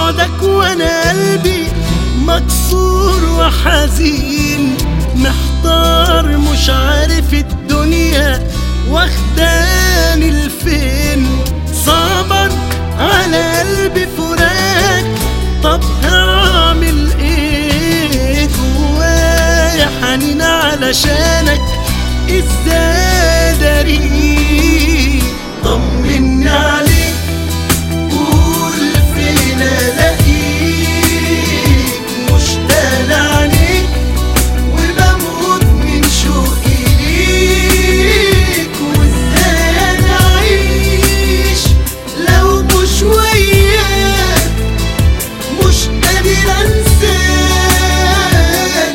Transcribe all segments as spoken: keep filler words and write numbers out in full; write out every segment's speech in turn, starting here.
بعدك وانا قلبي مكسور وحزين، محتار مش عارف الدنيا واخداني لفين. صعبا على قلبي فراق، طب هعمل ايه؟ جوايا حنين علشانك ازاي اداريه؟ طمني عليك قول فين الاقيك، مشتاق لعينيك وبموت من شوقي ليك. وازاي انا اعيش لو مش وياك، مش قادر انساك.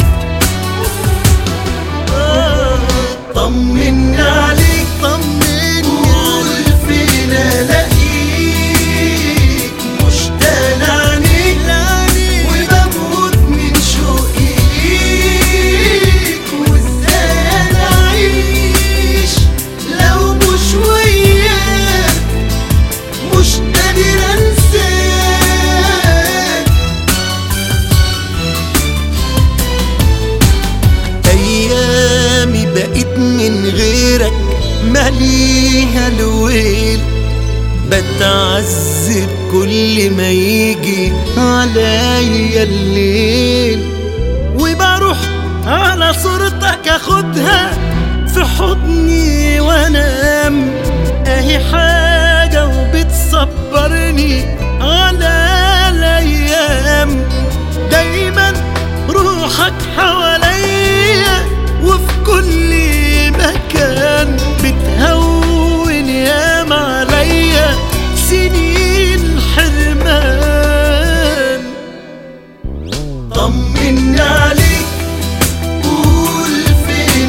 طمني عليك طمني قول فين الاقيك، مشتاق لعينيك وبموت من شوقي ليك. وازاي انا اعيش لو مش وياك، مش قادر انساك. ايامي بقيت من غيرك ماليها الويل، بتعذب كل ما يجي عليا الليل. وبروح على صورتك اخدها في حضني وانام، اهي حاجة وبتصبرني على الايام. دايما روحك حواليا وفي كل مكان، بتهون ياما عليا سنين حرمان. طمني عليك قول فين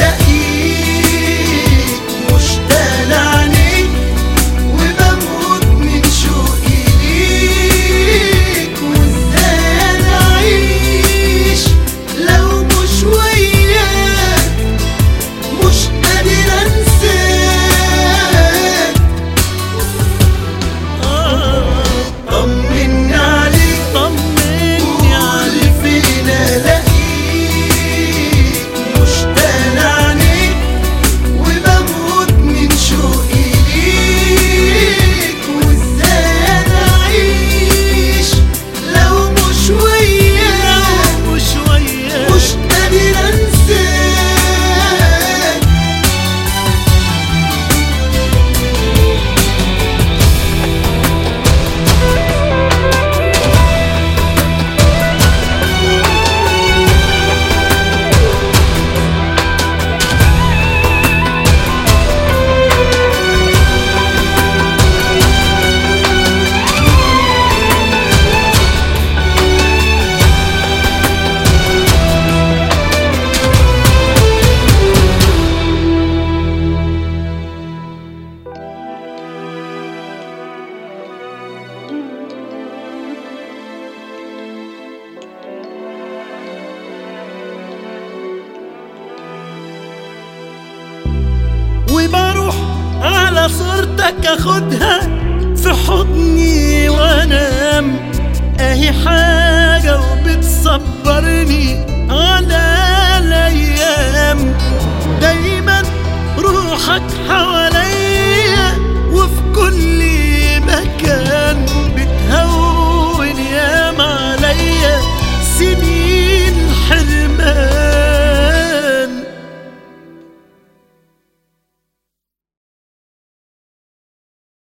الاقيك، مشتاق لعينيك وبموت من شوقي ليك. وازاي انا اعيش لو مش وياك، مش قادر انساك. طمني عليك طمني عليك فين الاقيك، مشتاق لعينيك وبموت من شوقي ليك. وازاي انا اعيش لو مش وياك، مش وياك مش قادر انساك. وبروح على صورتك اخدها في حضني